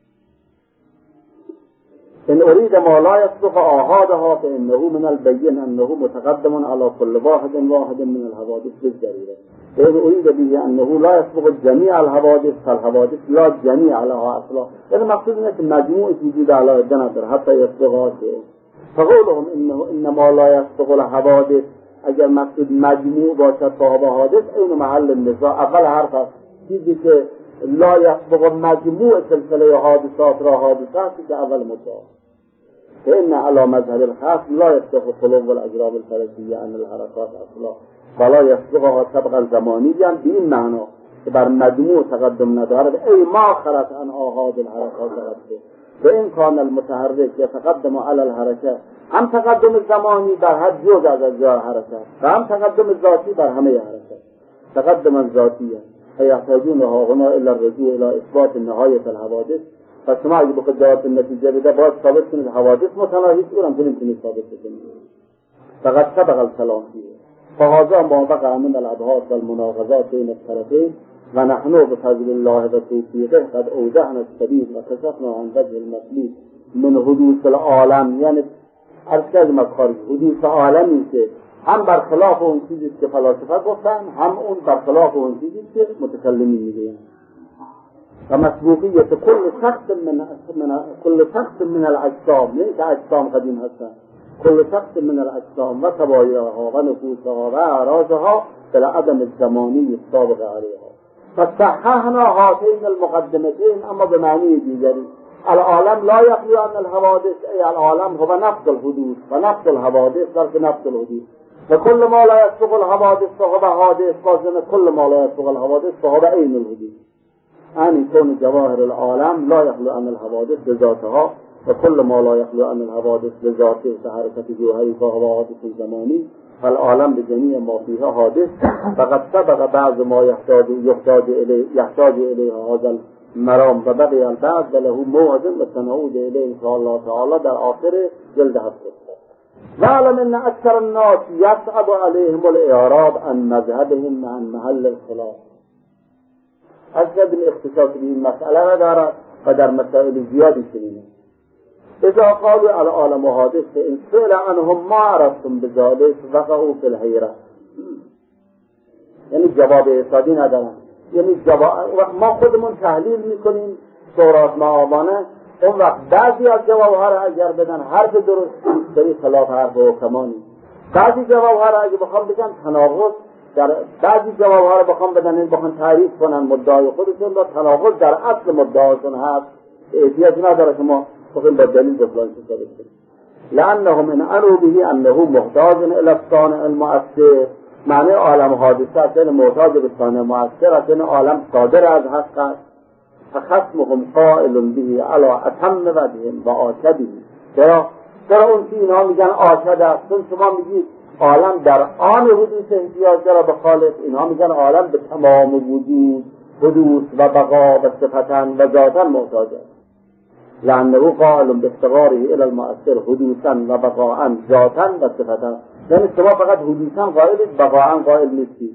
ان اريد ما لا يسبق آحادها فانه من البين انه متقدم على كل واحد واحد من الحوادث بالضروره. فإن أريد به أنه لا يسبق جميع الحوادث فالحوادث لا جميع لها أصلا. يعني مقصود أنه مجموع وجود على الدنيا حتى يسبقها شيء. فقولهم إنه إنما لا يسبق الحوادث اگر مقصود مجموع باشد صاحب حادث این محل النزاع. اول حرف است چیزی که لا يسبق مجموع سلسله حادثات را حادثات که اول مدعا. فإن على مذهب الخاص لا يسبق خلو الأجرام الفلكية عن الحركات أصلا ولا يسبقها سبقا زمانيا بإن معنى که بر مجموع تقدم ندارد ای ما خرط عن آحاد الحرکات تقدم. و این کان المتحرک یتقدم علی الحرکات، هم تقدم زمانی بر هر جز از اجزای حرکات و هم تقدم ذاتی بر همه حرکات. تقدم ذاتی فیحتاجون هاهنا الا الرجوع الى اثبات نهایت الحوادث. پس شما اگه بخواید جهات النتیجه بده باید ثابت کنید حوادث متناهی است، اونم نمیتونید ثابت کنید. فقط سبق الكلام فيه فهذا ما بقى من الابحاث والمناقضات بين الطرفين ونحن بفضل الله وتوفيقه قد اوضحنا السبيل وكشفنا عن وجه المطلوب من حدوث العالم. یعنی عرض کردیم از خارج حدوث عالمی که هم برخلاف اون چیزی که فلاسفه گفتن، هم اون برخلاف اون چیزی که متکلمین میگن. و مسبوقیت کل شخص من من کل شخص من الاجسام، نه که اجسام قدیم هستن، کل شخص من الاجسام و طبایعها و نفوسها و اعراضها بلا عدم الزمانی السابق علیها. فصححنا هاتین المقدمتین، اما به معنی دیگری. العالم لا يخلو عن الحوادث، ای العالم هو نفس الحدوث و نفس الحوادث بلکه نفس الحدوث. و كل ما لا يسبق الحوادث فهو حادث، وزن كل ما لا يسبق الحوادث فهو عين الحدوث. يعني كون جواهر العالم لا يخلو عن الحوادث بذاتها، وكل ما لا يخلو عن الحوادث بذاته كحركة جوهري فهو حادث زماني. فالعالم بجميع ما فيها حادث. فقد سبق بعض ما يحتاج يحتاج إليه يحتاج إليه هذا المرام وبقي البعض وله موعد وسنعود إليه إن شاء الله تعالى در آخر جلد هفته. وعلم ان اکثر الناس یصعب علیهم الاعراض عن مذهبهم عن محل الخلاف. از جد اختصاص به این مسئله را دارد و در مسائل زیادی چنینه. اذا قالوا العالم حادث فان سئل عنهم ما عرفتم بذلك وقعوا في الحیرة. یعنی جواب اعتادی ندارن. یعنی جواب ما خودمون تحلیل میکنیم سورات معامانه، اون وقت بعضی از جوابها را اگر بدن حرف درست داری خلاف حرف حکمانی، بعضی جوابها را اگر بخوام بگن تناقض در بعضی جوابها را بخوام بدن این بخوام تعریف کنن مدعای خودشون را تناقض در اصل مدعاشون هست، احتیاج نداره که ما بخوام با دلیل بفلان چیز کنیم. لانهم ان عنوا به انه محتاج الى الصانع المؤثر. معنی عالم حادثه است، یعنی محتاج به صانع مؤثر است، یعنی عالم صادر از حق است. فخصمهم قائل به على اتم وجه و آشده. چرا؟ چرا اون که اینها میگن آشده است؟ چون شما میگید عالم در آن حدوث احتیاج داره به خالق، اینها میگن عالم به تمام وجود حدوث و بقا و صفتا و ذاتا محتاج است. لانه قائل بافتقاره الى المؤثر حدوثا و بقاء ذاتا و صفتا. یعنی شما فقط حدوثا قائلید، بقاء قائل نیستید.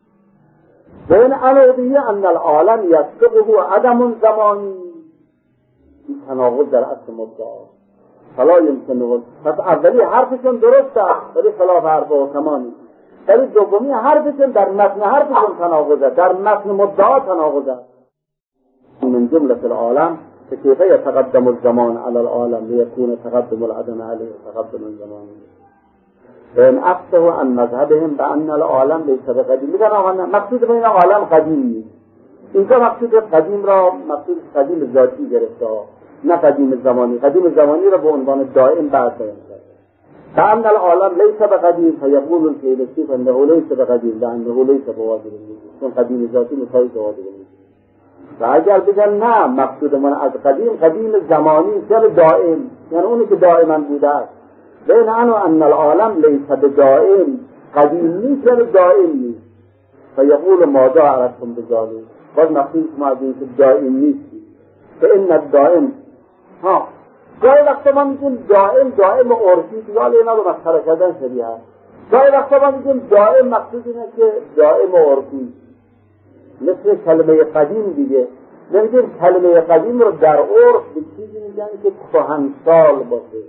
وین عنوه ان العالم یسبقه عدم زمانی. این تناقض در اصل مدعا فلا یمکنه. پس اولی حرفشون درست است ولی خلاف حرف حکمانی، ولی دومی حرفشون در متن حرفشون تناقض است، در متن مدعا تناقض است. من جمله العالم كيف يتقدم الزمان على العالم ليكون تقدم العدم عليه تقدم الزمان. فإن أفسه عن مذهبهم بأن العالم ليس بقديم. میگن آقا مقصود به این عالم قدیم نیست. اینجا مقصود قدیم را مقصود قدیم ذاتی گرفته، نه قدیم زمانی. قدیم زمانی را به عنوان دائم بعد بیان کرد. بأن العالم ليس بقديم فيقول الفيلسوف أنه ليس بقديم لأنه ليس بواجب الوجود. چون قدیم ذاتی مساوی بواجب الوجود. و اگر بگن نه مقصود من از قدیم قدیم زمانی چرا دائم، یعنی اونی که دائما بوده است. بین انو ان العالم لیس بدائم، قدیم نیست چرا دائم نیست. فیقول ماذا عرفتم بذلك. باز مقصود ما از این که دائم نیست. فان الدائم ها گاهی وقتا ما میگیم دائم دائم عرفی که حالا اینا رو مسخره کردن شبیه هست. گاهی وقتا ما میگیم دائم مقصود اینه که دائم عرفی، مثل کلمه قدیم دیگه. نمیگیم کلمه قدیم رو در عرف به چیزی میگن که کهنسال باشه.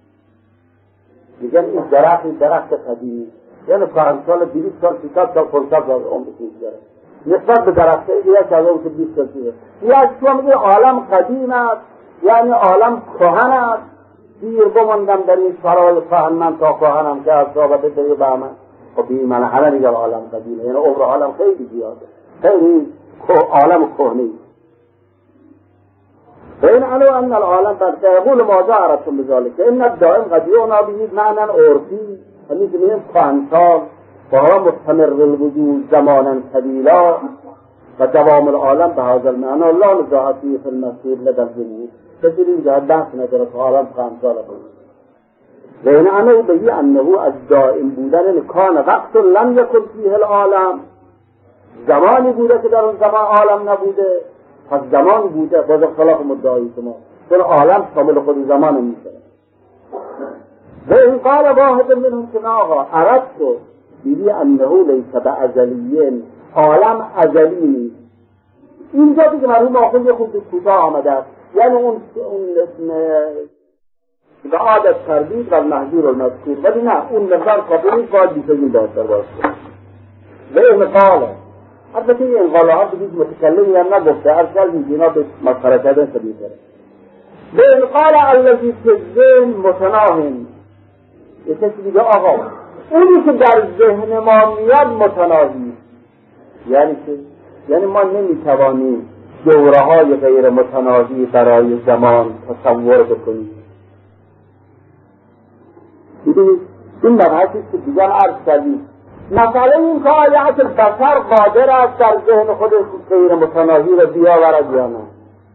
میگن این درخت درخت قدیمی، یعنی کهنسال دویست سال سیصد سال پانصد سال عمر داره. نسبت به درخت دیگه که از اون که بیست سال دیگه. یا شما میگه عالم قدیم است، یعنی عالم کهن است. دیر بماندم در این سرای کهن من تا کهنم که از صحبت دیگه به من. خب این من همه میگه عالم قدیمه، یعنی عمر عالم خیلی زیاده، خیلی عالم کهنی. فإن علوا أن العالم فيقول ماذا عرفتم بذلك. إن الدائم قد يعنى به معنى عرفي فمثل كهنسال وهو مستمر الوجود زمانا طويلا ودوام العالم بهذا المعنى لا نزاع فيه في المسجد لدى الجمهور. كثير جهات بحث نجرة عالم كهنسال. فإن علوا به أنه الدائم بودن كان وقت لم يكن فيه العالم زمانی بوده که در اون زمان عالم نبوده، پس زمان بوده باز خلاف مدعای شما، چون عالم شامل خود زمان میشه. و این قال واحد منهم که آقا عرفت رو دیدی انه لیس بازلیین، عالم ازلی نیست. اینجا دیگه مرحوم آخوند یه خود کوتاه آمده است، یعنی اون به عادت تردید و المحجور المذکور، ولی نه اون مقدار کافی نیست، باید بیشه این داشتر باشه. و این قاله البته این قاله ها بگید متکلمی هم نگفته، ارسل این اینا به مسخره کردن سبیل داره. به این قاله الذی فی الذهن متناهن، یه کسی دیگه آقا اونی که در ذهن ما میاد متناهی، یعنی که یعنی ما نمیتوانیم دوره های غیر متناهی برای زمان تصور بکنیم. دیدید این مبحثی که دیگر عرض کردیم، مثلا این که آیت بشر قادر است در ذهن خودش غیر متناهی را بیاورد یا نه؟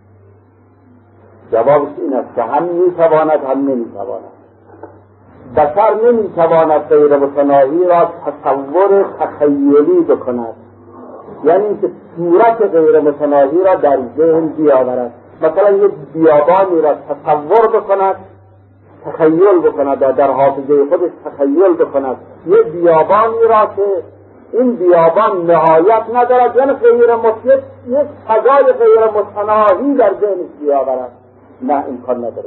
جوابش این است که هم میتواند هم نمیتواند. بشر نمیتواند غیر متناهی را تصور تخیلی بکند، یعنی که صورت غیر متناهی را در ذهن بیاورد. مثلا یک بیابانی را تصور بکند، تخیل بکند، در حافظه خودش تخیل بکند یک بیابانی را که این بیابان نهایت ندارد، یعنی غیر مطلق یک فضای غیر متناهی در ذهنش بیاورد، نه امکان نداره.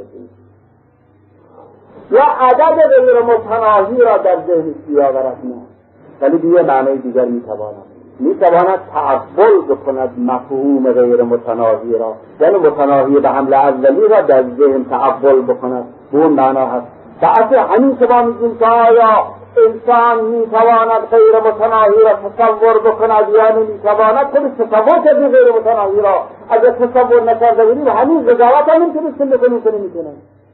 یا عدد غیر متناهی را در ذهنش بیاورد، نه. ولی به یه معنی دیگر میتواند میتواند تعقل بکند مفهوم غیر متناهی را، یعنی متناهی به حمل اولی را در ذهن تعقل بکند. به اون معنا هست. به اصل همین که ما میگیم که آیا انسان میتواند غیر متناهی را تصور بکند یا نمیتواند، خودش تصور کرده غیر متناهی را، اگر تصور نکرده بودی و همین قضاوت هم نمیتونستیم بکنیم که نمیتونن.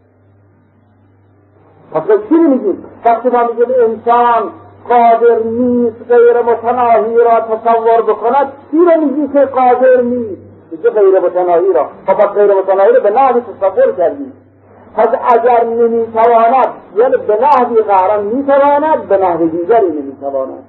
پس چی میگیم؟ وقتی ما میگیم انسان قادر نیست غیر متناهی را تصور بکند، چی رو میگی که قادر نیست؟ میگه غیر متناهی را. پس غیر متناهی را به نحوی تصور کردیم. پس اگر نمیتواند، یعنی به نحوی قهرم میتواند، به نحو دیگری نمیتواند.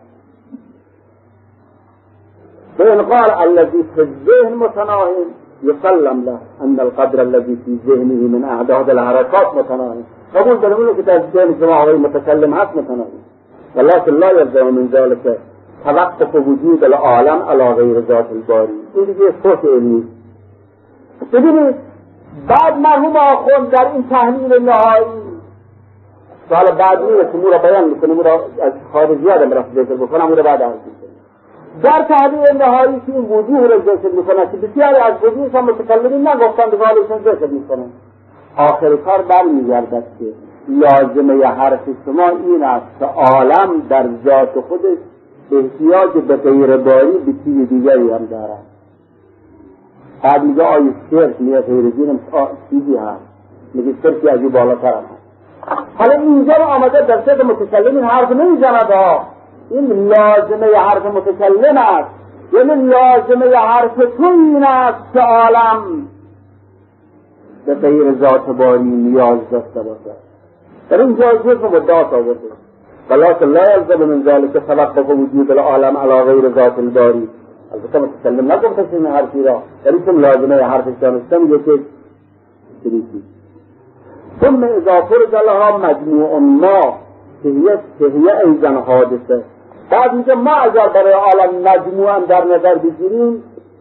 فإن قال الذي في الذهن متناهي يسلم له ان القدر الذي في ذهنه من اعداد الحركات متناهي. قبول داریم که در ذهن شما آقای متکلم هست متناهی، ولكن لا يلزم من ذلك توقف وجود العالم على غیر ذات الباری. این دیگه صوت علمی. ببینید بعد مرحوم آخوند در این تحلیل نهایی سال بعد میرسیم او را بیان میکنیم، او را از خارجی آدم را ذکر بکنم، او را بعد عرض میکنیم. در تحلیل نهایی که این وجوه را ذکر میکنه که بسیاری از وجوهش هم متکلمین نگفتند و غالبشون ذکر میکنن، آخر کار برمیگردد که لازمه حرف شما این است که عالم در ذات خودش احتیاج به غیر باری به چیز دیگری هم دارد. بعد میگه آیه شرک میگه غیر دینم چیزی هست، میگه شرکی از این بالاتر هست. حالا اینجا رو آمده در صد متکلم این حرف نمیزند ها، این لازمه حرف متکلم است، یعنی لازمه حرف تو این است که عالم به غیر ذات باری نیاز داشته باشد. در اینجا جزء مدعا آورده ولكن لا يلزم من ذلك توقف وجود العالم على غیر ذات الباری. البته متکلم نگفته این حرفی را، ولی چون لازمه حرفش دانسته میگه که چیزی. ثم اذا فرض لها مجموع ما که هي ایضا حادثه. بعد میگه ما اگر برای عالم مجموعا در نظر بگیریم،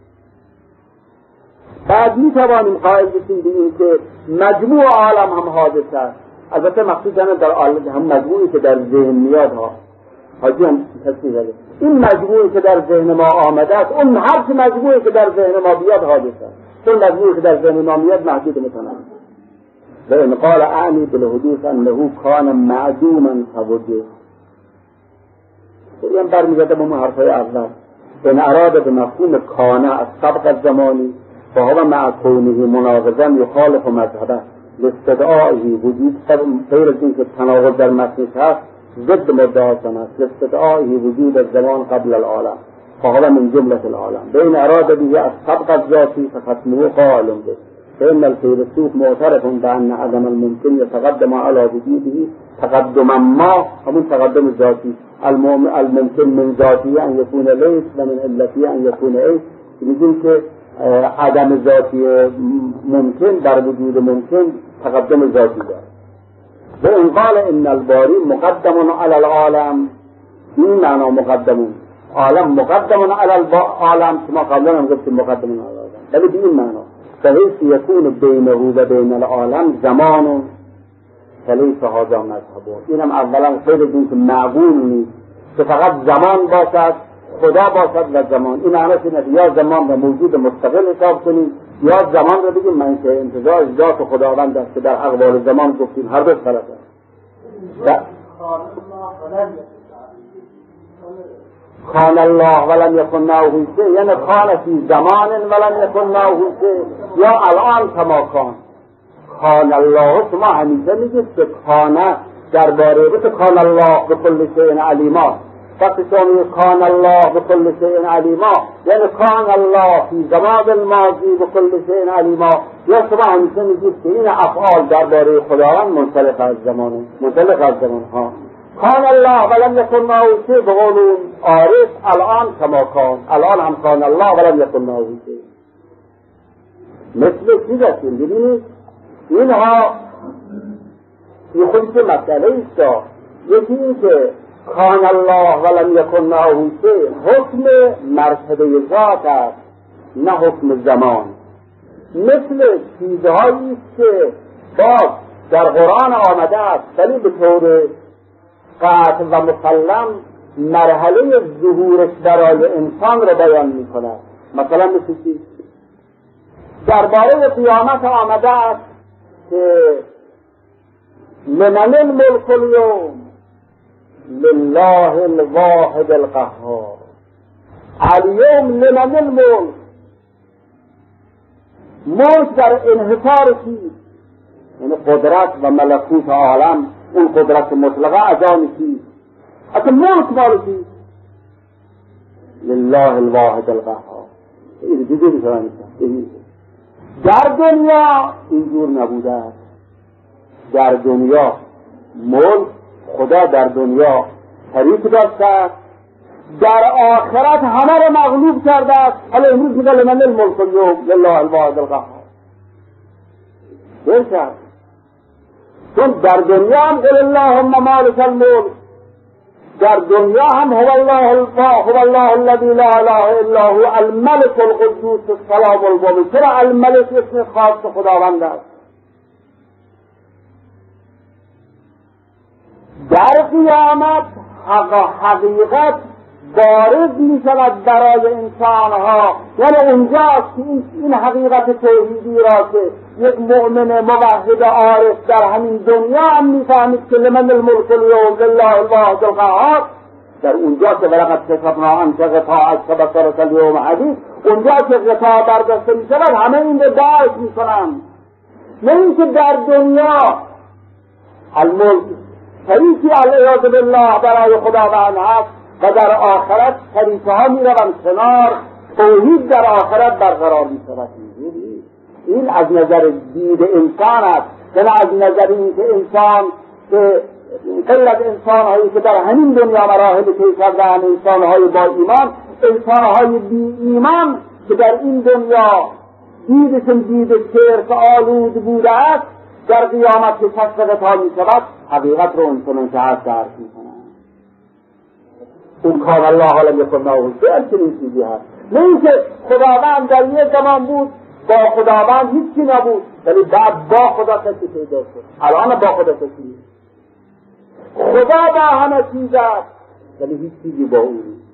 بعد میتوانیم قائل بشیم به این که مجموع عالم هم حادثه است. البته مقصود دارن در عالم هم مجموعی که در ذهن میاد ها، حاجی هم تصمیح داره این مجموعی که در ذهن ما آمده است، اون هر چه مجموعی که در ذهن ما بیاد حادثه است، چون مجموعی که در ذهن ما میاد محدود میتونه. و ان قال اعنی بالحدوث انه کان معدوما فوجد. این برمیگرده به حرفای اول. ان اراد به مفهوم کان از سبق الزمانی فهو مع کونه مناقضا یخالف مذهبه لاستدعائه وجود غیر از این که تناقض در متنش هست ضد مدعاتن است، لاستدعائه وجود الزمان قبل العالم فهو من جملة العالم. بین اراد به از سبق الذاتی فختمه قائل به. فإن الفيلسوف معترف بأن عدم الممكن يتقدم على وجوده تقدما ما همون تقدم الذاتي الممكن من ذاته أن يكون ليس ومن علته أن يكون إيش میگیم که عدم ذاتی ممکن بر وجود ممکن تقدم ذاتی داره. و این قال ان الباری مقدم علی العالم، این معنا مقدم عالم مقدم علی العالم که ما قبلا هم گفتیم مقدم علی العالم، ولی به این معنا فحیث یکون بینه و بین العالم زمان فلیس هذا مذهبه. اینم اولا خیلی دین که معقول نیست که فقط زمان باشد خدا باشد و زمان. این معنیش اینه یا زمان و موجود مستقل حساب کنیم یا زمان رو بگیم من که انتظار ذات خداوند است که در اقوال زمان گفتیم هر دو غلط است. کان الله ولم یکن معه شیء، یعنی کان فی زمان ولم یکن معه شیء، یا الان کما کان. کان الله شما همیشه میگید که کان درباره بس کان الله بكل شیء علیما، وقتی شما میگید کان الله بكل شیء علیما یعنی کان الله فی زمان الماضی بكل شیء علیما، یا شما همیشه میگید که این افعال درباره خداوند منسلخ از زمانه، منسلخ از زمان ها. کان الله ولم یکن معه شیء بقول عارف الان کما کان، الان هم کان الله ولم یکن معه شیء. مثل چیز است ببینید اینها یه خودی که مسئله ایست. یکی این که کان الله ولم یکن معه شیء حکم مرتبه ذات است نه حکم زمان. مثل چیزهایی است که باز در قرآن آمده است ولی به طور قطع و مسلم مرحله ظهورش برای انسان را بیان می کند. مثلا مثل چی؟ درباره قیامت آمده است که لمن الملک اليوم لله الواحد القهار. اليوم لمن الملک، ملک در انحصار چیست؟ یعنی قدرت و ملکوت عالم، اون قدرت مطلقه از آن چیست؟ اصلا ملک مال چیست؟ لله الواحد القهار. این دیگه میشوند در دنیا اینجور نبوده است. در دنیا ملک خدا در دنیا شریک داشته است، در آخرت همه را مغلوب کرده است. حالا امروز میگه لمن الملک اليوم لله الواحد القهار. بهتر چون در دنیا هم قل اللهم مالک الملک، در دنیا هم هو الله الواحد هو الله الذي لا اله الا هو الملك القدوس السلام المؤمن. چرا الملك اسم خاص خداوند است؟ در قیامت حق حقیقت بارز می شود برای انسانها، یعنی اونجاست که این حقیقت توحیدی را که یک مؤمن موحد عارف در همین دنیا هم می فهمید که لمن الملک اليوم لله الواحد القهار، در اونجا که ولقد كتبنا عنك غطاء فبصرك اليوم حديد، اونجا که غطاء برداشته می شود همه این رو درک می کنند. نه اینکه در دنیا الملک شریکی علیه بالله برای خداوند هست و در آخرت شریکه ها می روند کنار، توحید در آخرت برقرار می شود. این از نظر دید انسان است، یعنی از نظر این که انسان که قلت انسان هایی که در همین دنیا مراحل طی کردن، انسان های با ایمان، انسان های بی ایمان که در این دنیا دیدشون دید شرک آلود بوده است، در قیامت که کشف غطا می شود حقیقت رو اونچنان که هست درک می کنند. اون کان الله لم یکن معه شیء چنین چیزی هست. نه اینکه خداوند در یک زمان بود با خداوند هیچی نبود ولی بعد با خدا کسی پیدا شد. الان با خدا کسی خدا با همه چیز است ولی هیچ چیزی با او نیست.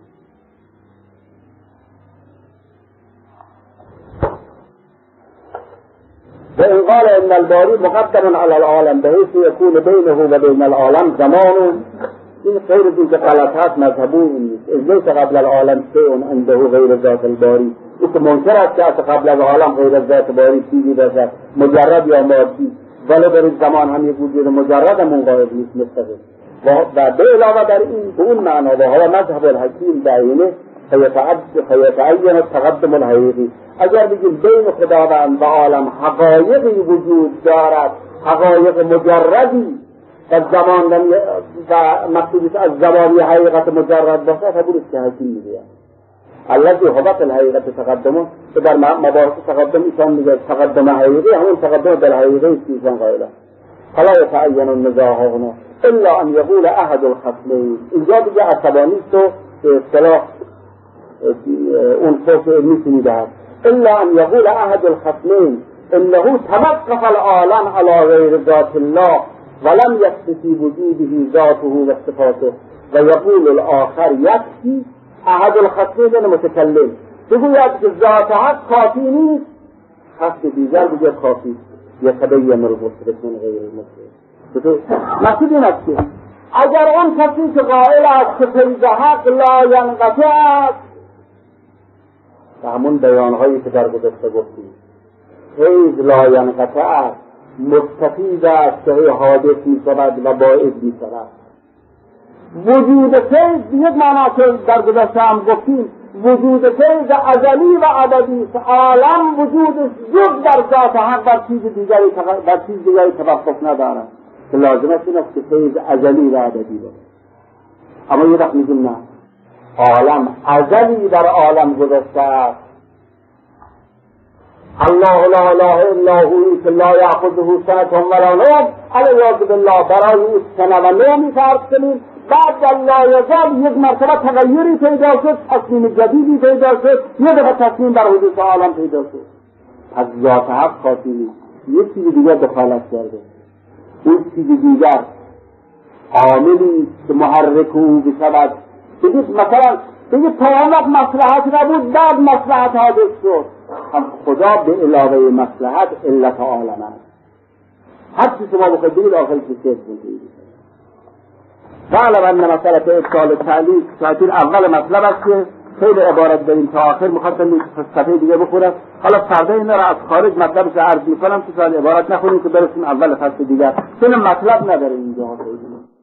و این قال ان الباری مقدم علی العالم بحیث یکون بینه و بین العالم زمان. این خیر از این که غلط هست مذهبو این نیست. از لیس قبل العالم شیء عنده غیر ذات الباری. این که منکر است که قبل از عالم غیر از ذات باری چیزی باشد مجرد یا مادی، ولی در این زمان هم یک وجود مجرد هم قائل نیست مستقل. و به علاوه در این به اون معنا و هو مذهب الحکیم بعینه فیتعین التقدم الحقیقی. اگر بگیم بین خداوند و عالم حقایقی وجود دارد، حقایق مجردی و زمان و مقصودی از زمانی حقیقت مجرد باشد، همون که حکیم میگه الذی هوت الحقیقت تقدمه، که در مباحث تقدم ایشان میگه تقدم حقیقی همون تقدم در حقیقی است که ایشان قائله. فلا یتعین النزاع هنا الا ان یقول احد الخصمین. اینجا دیگه عصبانی است و به اصطلاح اون صوت علمی میدهد. الا ان یقول احد الخصمین انه توقف العالم على غیر ذات الله ولم یکفی وجوده ذاته و صفاته و یقول الاخر یکفی. احد الخصمین متکلم بگوید که ذات حق کافی نیست، خصم دیگر دیگر کافی. یتبین المشرک من غیر المشرک. مقصود این است که اگر اون کسی که قائل است که فیض حق لا ینقطع است، و همون بیانهایی که در گذشته گفتیم فیض لا ینقطع است، مستفید است که حادث می شود و باعث می شود. وجود فیض یک معنی که در گذشته هم گفتیم، وجود فیض ازلی و ابدی است. عالم وجودش جز در ذات حق بر چیز دیگری بر چیز دیگری توقف ندارد، که لازم است این است که فیض ازلی و ابدی باشه. اما یه وقت میگیم نه، عالم ازلی در عالم گذشته است. الله لا اله الا هو که لا یأخذه سنة ولا نوم، علیاذ بالله برای او سنه و نومی فرض کنیم. بعد در لا یزال یک مرتبه تغییری پیدا شد، تصمیم جدیدی پیدا شد، یک دفعه تصمیم بر حدوث عالم پیدا شد. از ذات حق خاطی نیست، یک چیز دیگر دخالت کرده. اون چیز دیگر عاملی که محرک او بشود. بگید مثلا بگید پیامت مصلحت نبود، بعد مصلحت حادث شد. خدا به علاوه مصلحت علت عالم است. هر چی شما بخواید بگید آخری که سید بگید. فعلا ان مسئله ابطال تعلیل تعطیل اول مطلب است که خیلی عبارت داریم تا آخر مخاطب صفحه دیگه بخورم. حالا فردا اینا را از خارج مطلبش عرض میکنم که سال عبارت نخونیم که برسیم اول فصل دیگر، چون مطلب نداره اینجا.